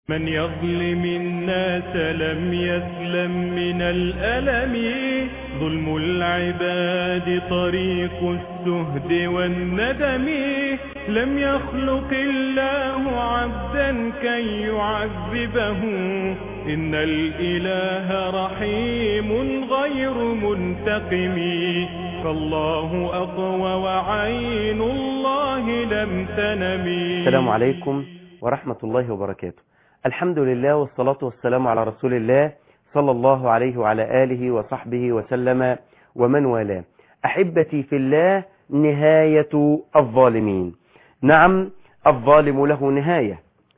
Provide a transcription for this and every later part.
من يظلم الناس لم يسلم من الألم. ظلم العباد طريق السهد والندم. لم يخلق الله عبدا كي يعذبه. إن الإله رحيم غير منتقم. فالله أقوى وعين الله لم تنم. السلام عليكم ورحمة الله وبركاته. الحمد لله والصلاة والسلام على رسول الله صلى الله عليه وعلى آله وصحبه وسلم ومن والاه. أحبتي في الله، نهاية الظالمين. نعم، الظالم له نهاية،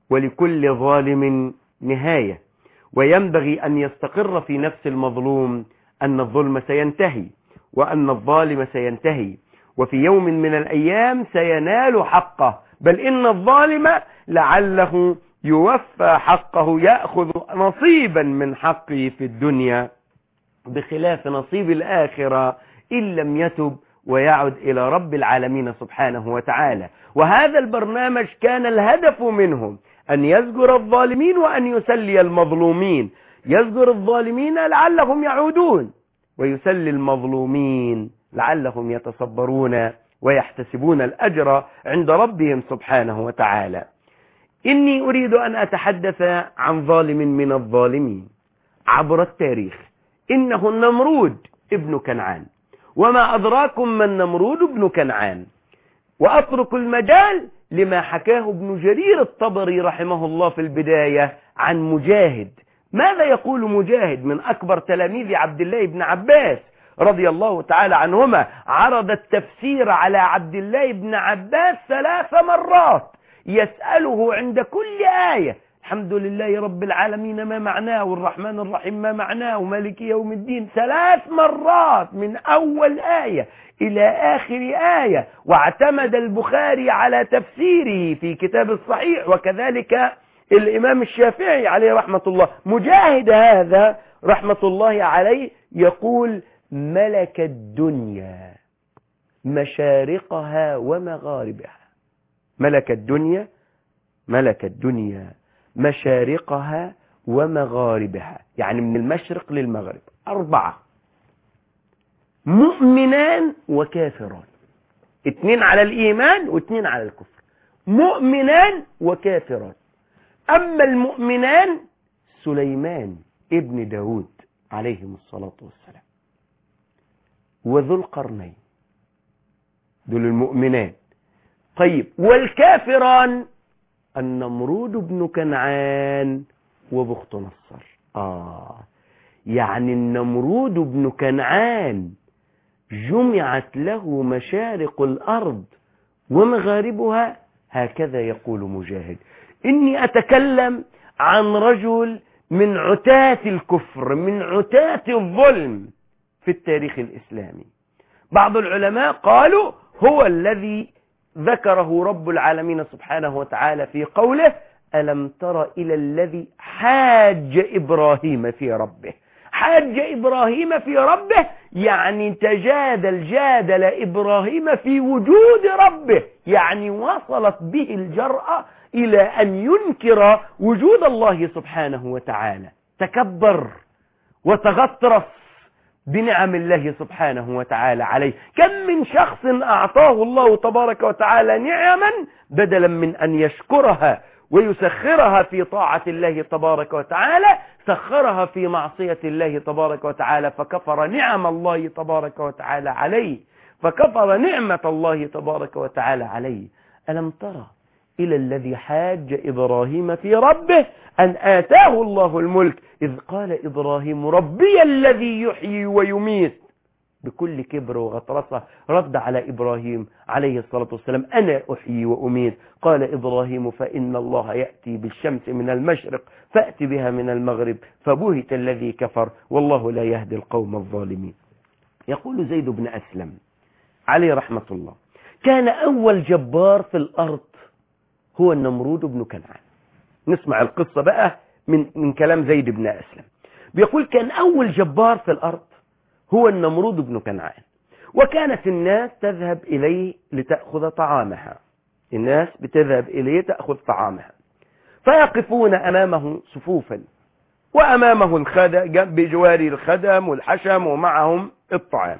ولكل ظالم نهاية، وينبغي أن يستقر في نفس المظلوم أن الظلم سينتهي، وأن الظالم سينتهي، وفي يوم من الأيام سينال حقه، بل إن الظالم لعله يوفى حقه، يأخذ نصيبا من حقه في الدنيا بخلاف نصيب الآخرة إن لم يتب ويعد إلى رب العالمين سبحانه وتعالى. وهذا البرنامج كان الهدف منه أن يزجر الظالمين وأن يسلي المظلومين. يزجر الظالمين لعلهم يعودون، ويسلي المظلومين لعلهم يتصبرون ويحتسبون الأجر عند ربهم سبحانه وتعالى. إني أريد أن أتحدث عن ظالم من الظالمين عبر التاريخ، إنه النمرود ابن كنعان. وما أدراكم من نمرود ابن كنعان؟ وأترك المجال لما حكاه ابن جرير الطبري رحمه الله في البداية عن مجاهد. ماذا يقول مجاهد من أكبر تلاميذ عبد الله بن عباس رضي الله تعالى عنهما؟ عرض التفسير على عبد الله بن عباس 3 مرات، يسأله عند كل آية: الحمد لله رب العالمين ما معناه، والرحمن الرحيم ما معناه، ومالك يوم الدين، 3 مرات من أول آية إلى آخر آية. واعتمد البخاري على تفسيره في كتاب الصحيح، وكذلك الإمام الشافعي عليه رحمة الله. مجاهد هذا رحمة الله عليه يقول: ملك الدنيا مشارقها ومغاربها. ملك الدنيا مشارقها ومغاربها، يعني من المشرق للمغرب. 4 مؤمنان وكافران، 2 على الإيمان و2 على الكفر. مؤمنان وكافران. أما المؤمنان سليمان ابن داود عليهم الصلاة والسلام، وذو القرنين، دول المؤمنان. طيب، والكافران النمرود بن كنعان وبخت نصر. يعني النمرود بن كنعان جمعت له مشارق الأرض ومغاربها، هكذا يقول مجاهد. إني أتكلم عن رجل من عتاة الكفر، من عتاة الظلم في التاريخ الإسلامي. بعض العلماء قالوا هو الذي ذكره رب العالمين سبحانه وتعالى في قوله: ألم تر إلى الذي حاج إبراهيم في ربه. حاج إبراهيم في ربه يعني جادل إبراهيم في وجود ربه، يعني وصلت به الجرأة إلى أن ينكر وجود الله سبحانه وتعالى. تكبر وتغطرس بنعم الله سبحانه وتعالى عليه. كم من شخص أعطاه الله تبارك وتعالى نعما، بدلا من أن يشكرها ويسخرها في طاعة الله تبارك وتعالى، سخرها في معصية الله تبارك وتعالى، فكفر نعم الله تبارك وتعالى عليه، فكفر نعمة الله تبارك وتعالى عليه. ألم ترى إلى الذي حاج إبراهيم في ربه أن آتاه الله الملك إذ قال إبراهيم: ربي الذي يحيي ويميت. بكل كبر وغطرسة رد على إبراهيم عليه الصلاة والسلام: أنا أحيي وأميت. قال إبراهيم: فإن الله يأتي بالشمس من المشرق فأتي بها من المغرب، فبهت الذي كفر والله لا يهدي القوم الظالمين. يقول زيد بن أسلم عليه رحمة الله: كان أول جبار في الأرض هو النمرود بن كنعان. نسمع القصة بقى من كلام زيد بن أسلم. بيقول: كان أول جبار في الأرض هو النمرود بن كنعان، وكانت الناس تذهب إليه لتأخذ طعامها. الناس بتذهب إليه تأخذ طعامها، فيقفون أمامه صفوفا، وأمامه بجواري الخدم والحشم ومعهم الطعام.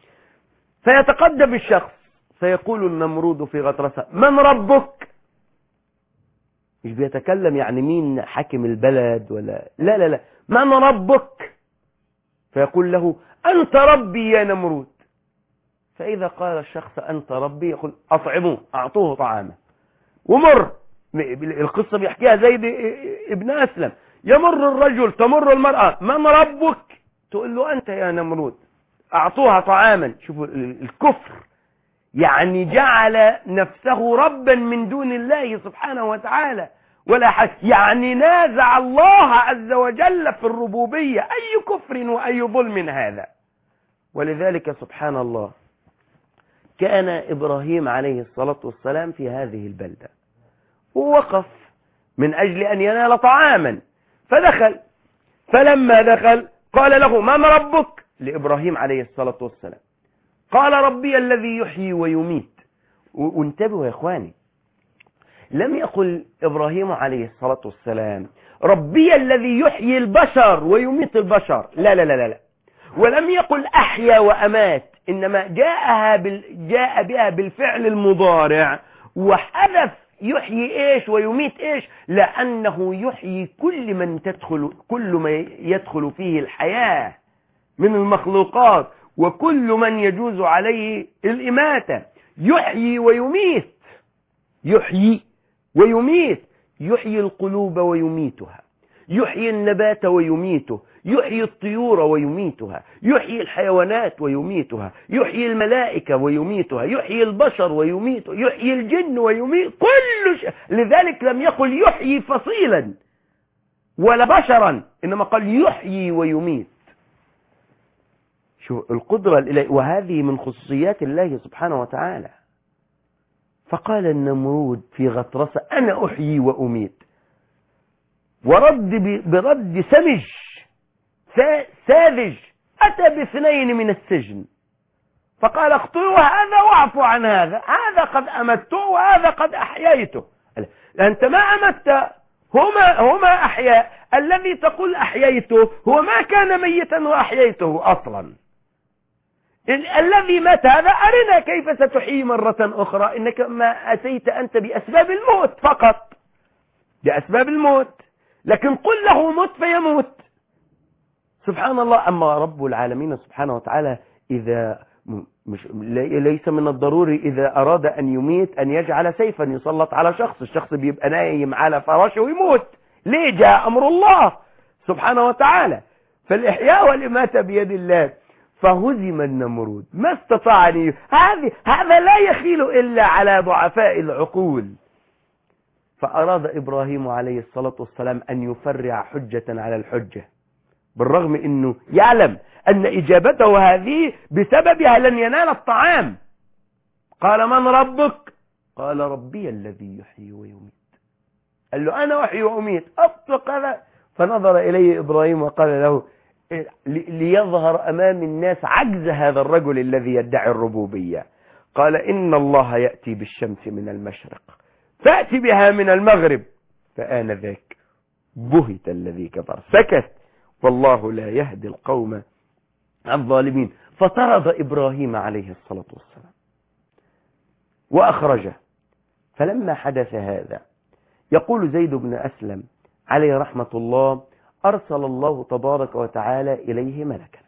فيتقدم الشخص فيقول النمرود في غطرسة: من ربك؟ مش بيتكلم يعني مين حاكم البلد ولا لا، من ربك؟ فيقول له: أنت ربي يا نمرود. فإذا قال الشخص أنت ربي يقول: أطعموه، أعطوه طعامه. ومر القصة بيحكيها زيد ابن أسلم، يمر الرجل تمر المرأة: من ربك؟ تقول له: أنت يا نمرود. أعطوها طعاما. شوفوا الكفر، يعني جعل نفسه ربا من دون الله سبحانه وتعالى ولا حاجة، يعني نازع الله عز وجل في الربوبية. أي كفر وأي ظلم هذا. ولذلك سبحان الله كان إبراهيم عليه الصلاة والسلام في هذه البلدة، ووقف من أجل أن ينال طعاما، فدخل. فلما دخل قال له: من ربك؟ لإبراهيم عليه الصلاة والسلام. قال: ربي الذي يحيي ويميت. وانتبهوا يا إخواني، لم يقل إبراهيم عليه الصلاة والسلام: ربي الذي يحيي البشر ويميت البشر، لا لا لا لا. ولم يقل أحيا وأمات، إنما جاء بها بالفعل المضارع، وحذف يحيي إيش ويميت إيش، لأنه يحيي كل ما يدخل فيه الحياة من المخلوقات، وكل من يجوز عليه الإماتة. يحيي ويميت، يحيي ويميت، يحيي القلوب ويميتها، يحيي النبات ويميته، يحيي الطيور ويميتها، يحيي الحيوانات ويميتها، يحيي الملائكة ويميتها، يحيي البشر ويميته، يحيي الجن ويميت كل شيء. لذلك لم يقل يحيي فصيلا ولا بشرا، إنما قال يحيي ويميت. شو القدرة الإلهية، وهذه من خصوصيات الله سبحانه وتعالى. فقال النمرود في غطرسة: أنا أحيي وأميت. ورد برد سمج ساذج، أتى باثنين من السجن، فقال: اقتلوا هذا واعفوا عن هذا، هذا قد أمته وهذا قد أحييته. أنت ما أمت، هما أحياء. الذي تقول أحييته هو ما كان ميتا وأحييته أصلا. الذي مات هذا أرنا كيف ستحيي مرة أخرى، إنك ما أتيت أنت بأسباب الموت فقط، بأسباب الموت، لكن قل له موت فيموت. سبحان الله. أما رب العالمين سبحانه وتعالى إذا ليس من الضروري إذا أراد أن يميت أن يجعل سيفا يسلط على شخص، الشخص بيبقى نايم على فراشه ويموت. ليه؟ جاء أمر الله سبحانه وتعالى. فالإحياء والإماتة بيد الله. فهزم النمرود، ما استطاع أن هذا لا يخيل إلا على ضعفاء العقول. فأراد إبراهيم عليه الصلاة والسلام أن يفرع حجة على الحجة، بالرغم أنه يعلم أن إجابته هذه بسببها لن ينال الطعام. قال: من ربك؟ قال: ربي الذي يحيي ويميت. قال له: أنا أحيي وأميت، أطلق هذا. فنظر إليه إبراهيم وقال له ليظهر أمام الناس عجز هذا الرجل الذي يدعي الربوبية، قال: إن الله يأتي بالشمس من المشرق فأتي بها من المغرب، فآنذاك بهت الذي كفر. سكت، والله لا يهدي القوم الظالمين. فطرد إبراهيم عليه الصلاة والسلام وأخرجه. فلما حدث هذا يقول زيد بن أسلم عليه رحمة الله: أرسل الله تبارك وتعالى إليه ملكا،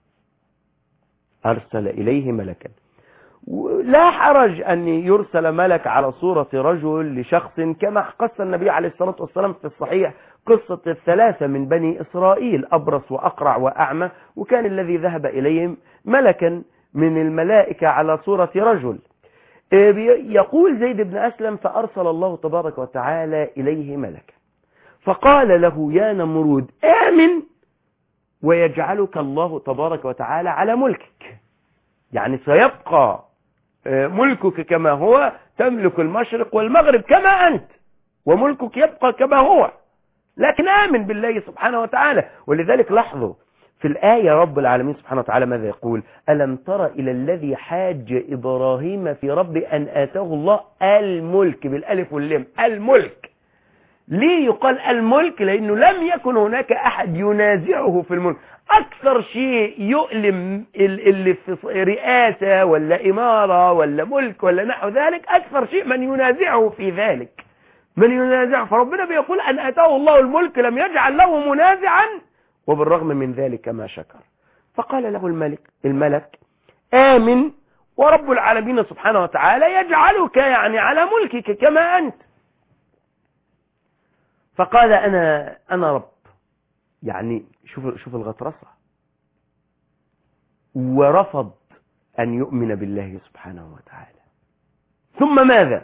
أرسل إليه ملكا. لا حرج أن يرسل ملك على صورة رجل لشخص، كما قص النبي عليه الصلاة والسلام في الصحيح قصة الثلاثة من بني إسرائيل، أبرص وأقرع وأعمى، وكان الذي ذهب إليهم ملكا من الملائكة على صورة رجل. يقول زيد بن أسلم: فأرسل الله تبارك وتعالى إليه ملكا فقال له: يا نمرود آمن ويجعلك الله تبارك وتعالى على ملكك، يعني سيبقى ملكك كما هو، تملك المشرق والمغرب كما أنت، وملكك يبقى كما هو، لكن آمن بالله سبحانه وتعالى. ولذلك لاحظوا في الآية رب العالمين سبحانه وتعالى ماذا يقول: ألم تر إلى الذي حاج إبراهيم في رب أن آتاه الله الملك، بالألف واللام، الملك. ليه يقال الملك؟ لأنه لم يكن هناك أحد ينازعه في الملك. أكثر شيء يؤلم اللي في رئاسة ولا إمارة ولا ملك ولا نحو ذلك، أكثر شيء من ينازعه في ذلك، من ينازعه. فربنا بيقول أن أتاه الله الملك لم يجعل له منازعا، وبالرغم من ذلك ما شكر. فقال له الملك آمن ورب العالمين سبحانه وتعالى يجعلك يعني على ملكك كما أنت. فقال أنا رب. يعني شوف الغطرسة، ورفض أن يؤمن بالله سبحانه وتعالى. ثم ماذا؟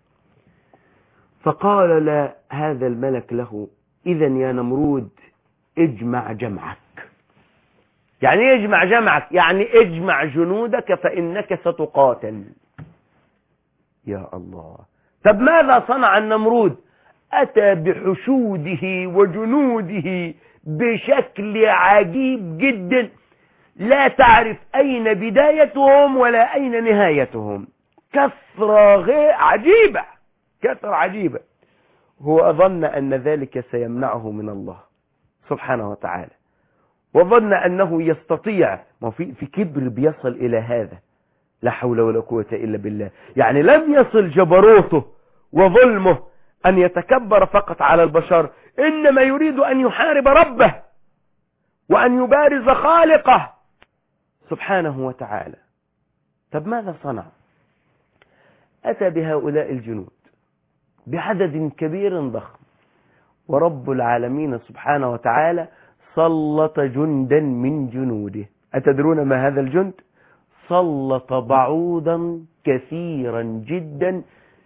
فقال هذا الملك له إذن يا نمرود اجمع جمعك. يعني ايه اجمع جمعك؟ يعني اجمع جنودك فإنك ستقاتل. يا الله. طب ماذا صنع النمرود؟ أتى بحشوده وجنوده بشكل عجيب جدا، لا تعرف أين بدايتهم ولا أين نهايتهم. كثرة عجيبة، كثرة عجيبة. هو ظن أن ذلك سيمنعه من الله سبحانه وتعالى، وظن أنه يستطيع. ما في كبر بيصل إلى هذا، لا حول ولا قوة إلا بالله. يعني لم يصل جبروته وظلمه أن يتكبر فقط على البشر، إنما يريد أن يحارب ربه وأن يبارز خالقه سبحانه وتعالى. طب ماذا صنع؟ أتى بهؤلاء الجنود بعدد كبير ضخم، ورب العالمين سبحانه وتعالى سلط جندا من جنوده. أتدرون ما هذا الجند؟ سلط بعوضا كثيرا جدا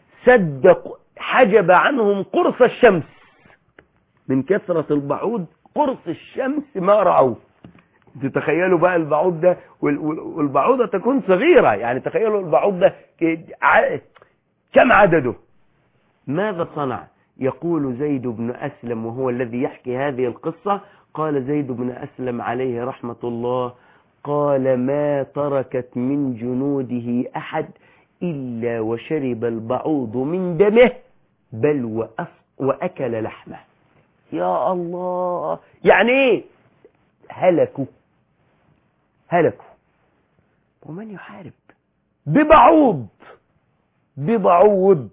حجب عنهم قرص الشمس. من كثرة البعوض قرص الشمس ما رأوه. تتخيلوا بقى البعوض ده، والبعوضة تكون صغيرة، يعني تخيلوا البعوض ده كم عدده. ماذا صنع؟ يقول زيد بن أسلم وهو الذي يحكي هذه القصة، قال زيد بن أسلم عليه رحمة الله، قال ما تركت من جنوده أحد إلا وشرب البعوض من دمه بل وأكل لحمه. يا الله. يعني ايه؟ هلكوا. ومن يحارب ببعوض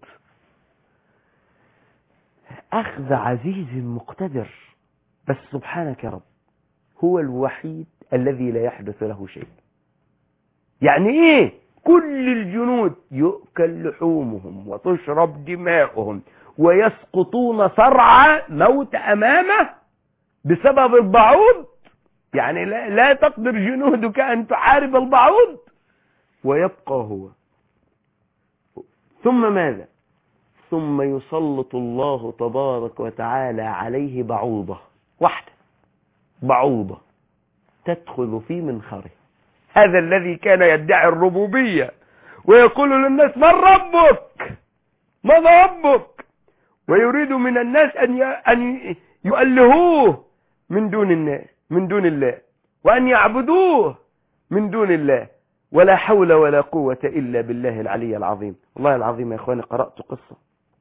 أخذ عزيز مقتدر. بس سبحانك يا رب، هو الوحيد الذي لا يحدث له شيء. يعني ايه؟ كل الجنود يؤكل لحومهم وتشرب دماؤهم ويسقطون صرعى موت أمامه بسبب البعوض. يعني لا تقدر جنودك أن تحارب البعوض، ويبقى هو. ثم ماذا؟ ثم يسلط الله تبارك وتعالى عليه بعوضة واحدة، بعوضة تدخل في منخره. هذا الذي كان يدعي الربوبية ويقول للناس من ربك، ويريد من الناس أن يؤلهوه من دون الله، وأن يعبدوه من دون الله. ولا حول ولا قوة إلا بالله العلي العظيم. والله العظيم يا إخواني، قرأت قصة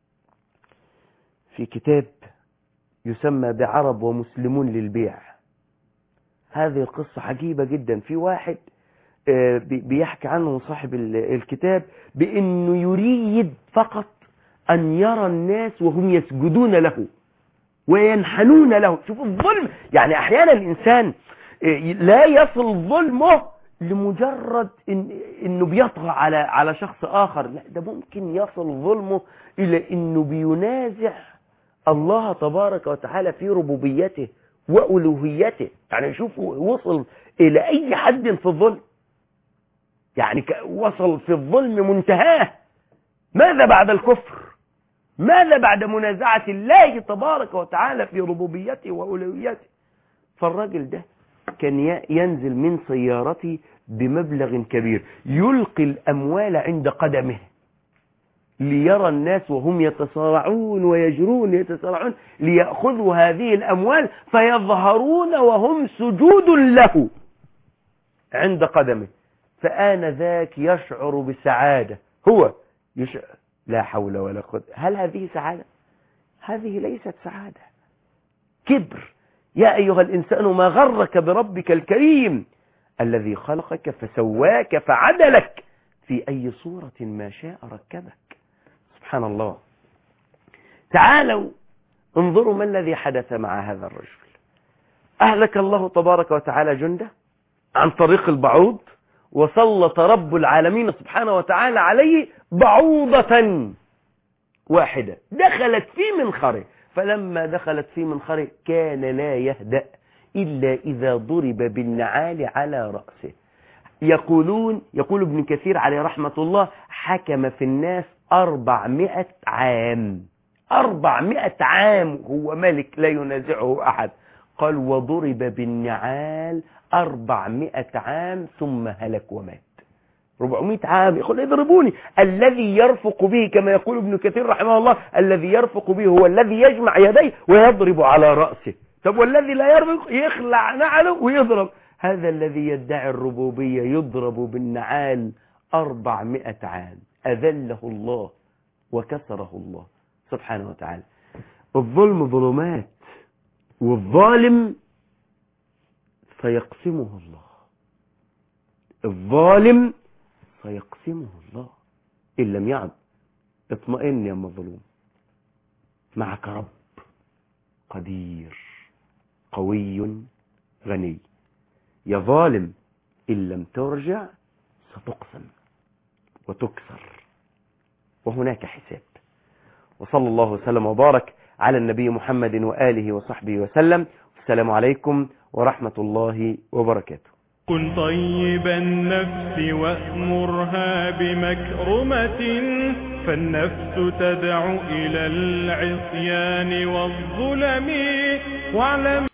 في كتاب يسمى بعرب ومسلمون للبيع. هذه القصة عجيبة جدا. في واحد بيحكي عنه صاحب الكتاب بأنه يريد فقط أن يرى الناس وهم يسجدون له وينحنون له. شوفوا الظلم. يعني أحيانا الإنسان لا يصل ظلمه لمجرد إنه بيطغى على شخص آخر، لا، ده ممكن يصل ظلمه إلى إنه بينازع الله تبارك وتعالى في ربوبيته وألوهيته. يعني شوفوا وصل إلى أي حد في الظلم. يعني وصل في الظلم منتهاه. ماذا بعد الكفر؟ ماذا بعد منازعة الله تبارك وتعالى في ربوبيته وألوهيته؟ فالراجل ده كان ينزل من سيارته بمبلغ كبير، يلقي الأموال عند قدمه ليرى الناس وهم يتصارعون ويجرون ليأخذوا هذه الأموال، فيظهرون وهم سجود له عند قدمه. فآنذاك يشعر بسعادة. هو يشعر. لا حول ولا قوة. هل هذه سعادة؟ هذه ليست سعادة، كبر. يا أيها الإنسان ما غرك بربك الكريم الذي خلقك فسواك فعدلك في أي صورة ما شاء ركبك. سبحان الله. تعالوا انظروا ما الذي حدث مع هذا الرجل. أهلك الله تبارك وتعالى جنده عن طريق البعوض، وسلط رب العالمين سبحانه وتعالى عليه بعوضة واحدة دخلت في منخره، فلما دخلت في منخره كان لا يهدأ إلا إذا ضرب بالنعال على رأسه. يقول ابن كثير عليه رحمة الله: حكم في الناس 400 عام، 400 عام هو ملك لا ينازعه أحد. قال: وضرب بالنعال 400 عام ثم هلك ومات. 400 عام يقول: يضربوني. الذي يرفق به كما يقول ابن كثير رحمه الله: الذي يرفق به هو الذي يجمع يديه ويضرب على رأسه. طب والذي لا يرفق يخلع نعله ويضرب. هذا الذي يدعي الربوبية يضرب بالنعال 400 عام. أذله الله وكسره الله سبحانه وتعالى. الظلم ظلمات، والظالم سيقسمه الله، الظالم سيقسمه الله إن لم يعد. اطمئن يا مظلوم، معك رب قدير قوي غني. يا ظالم إن لم ترجع ستقسم وتكسر، وهناك حساب. وصلى الله وسلم وبارك على النبي محمد وآله وصحبه وسلم. السلام عليكم ورحمة الله وبركاته. كن طيب النفس وأمرها بمكرمة، فالنفس تدعو إلى العصيان والظلم. واعلم